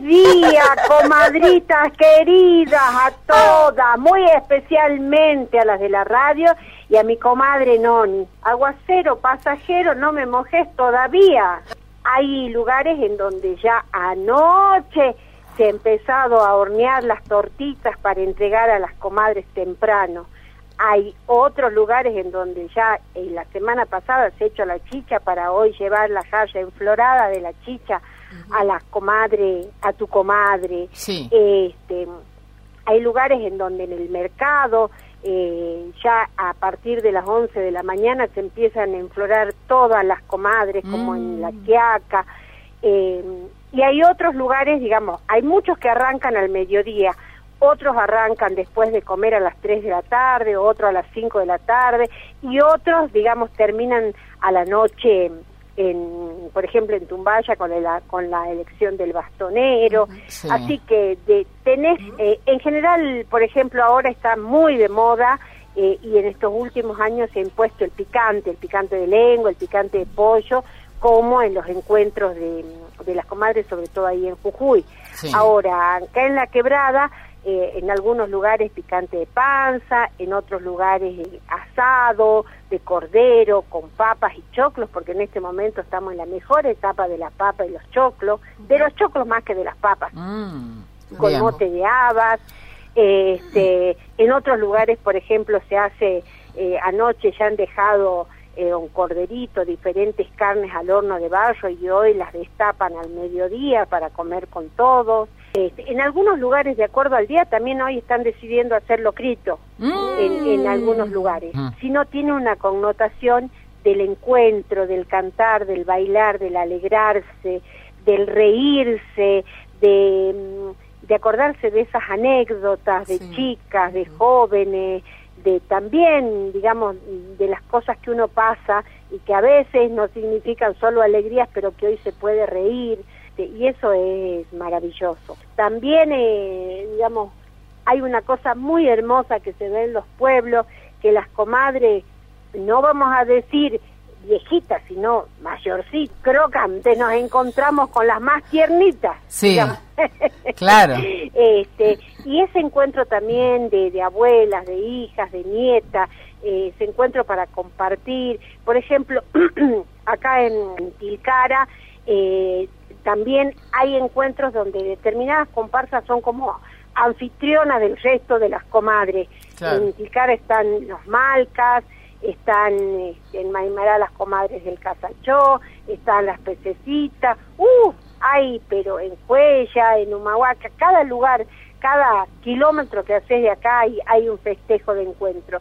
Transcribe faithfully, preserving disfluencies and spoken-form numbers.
día, comadritas queridas, a todas, muy especialmente a las de la radio y a mi comadre Noni. Aguacero, pasajero, no me mojes todavía. Hay lugares en donde ya anoche se ha empezado a hornear las tortitas para entregar a las comadres temprano. Hay otros lugares en donde ya en la semana pasada se ha hecho la chicha para hoy llevar la jarra enflorada de la chicha uh-huh. a la comadre, a tu comadre. Sí. Este, hay lugares en donde en el mercado eh, ya a partir de las once de la mañana se empiezan a enflorar todas las comadres, mm. como en La Quiaca. Eh, y hay otros lugares, digamos, hay muchos que arrancan al mediodía, otros arrancan después de comer a las tres de la tarde, otros a las cinco de la tarde, y otros, digamos, terminan a la noche, en, por ejemplo, en Tumbaya con la, con la elección del bastonero. Sí. Así que de, tenés, eh, en general, por ejemplo, ahora está muy de moda, eh, y en estos últimos años se ha impuesto el picante, el picante de lengua, el picante de pollo, como en los encuentros de, de las comadres, sobre todo ahí en Jujuy. Sí. Ahora, acá en La Quebrada, Eh, en algunos lugares picante de panza, en otros lugares eh, asado, de cordero, con papas y choclos, porque en este momento estamos en la mejor etapa de la papa y los choclos, de los choclos más que de las papas, mm, con digamos. mote de habas. Eh, este, en otros lugares, por ejemplo, se hace, eh, anoche ya han dejado eh, un corderito, diferentes carnes al horno de barro y hoy las destapan al mediodía para comer con todos. Este, en algunos lugares, de acuerdo al día, también hoy están decidiendo hacer locrito, mm. en, en algunos lugares. Mm. Si no, tiene una connotación del encuentro, del cantar, del bailar, del alegrarse, del reírse, de, de acordarse de esas anécdotas de sí. chicas, de jóvenes, de también, digamos, de las cosas que uno pasa y que a veces no significan solo alegrías, pero que hoy se puede reír. Y eso es maravilloso. También, eh, digamos, hay una cosa muy hermosa que se ve en los pueblos, que las comadres, no vamos a decir viejitas, sino mayorcitas, crocantes, nos encontramos con las más tiernitas. Sí, claro. Este, y ese encuentro también de, de abuelas, de hijas, de nietas, eh, ese encuentro para compartir. Por ejemplo, acá en Tilcara, eh, también hay encuentros donde determinadas comparsas son como anfitrionas del resto de las comadres. Claro. En Tilcara están los Malcas, están este, en Maimará las comadres del Casachó, están las Pececitas, uh, hay, pero en Cuella, en Humahuaca, cada lugar, cada kilómetro que haces de acá hay, hay un festejo de encuentro.